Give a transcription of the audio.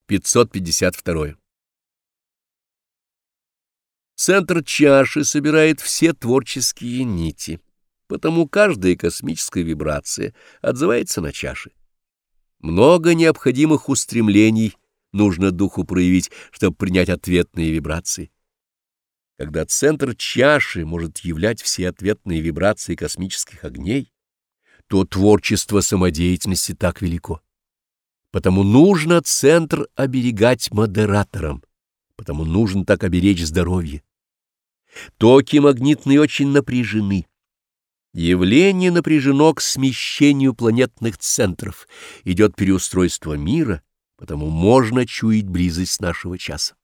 552. Центр чаши собирает все творческие нити, потому каждая космическая вибрация отзывается на чаши. Много необходимых устремлений нужно духу проявить, чтобы принять ответные вибрации. Когда центр чаши может являть все ответные вибрации космических огней, то творчество самодеятельности так велико. Потому нужно центр оберегать модератором, потому нужно так оберечь здоровье. Токи магнитные очень напряжены. Явление напряжено к смещению планетных центров, идет переустройство мира, потому можно чуять близость нашего часа.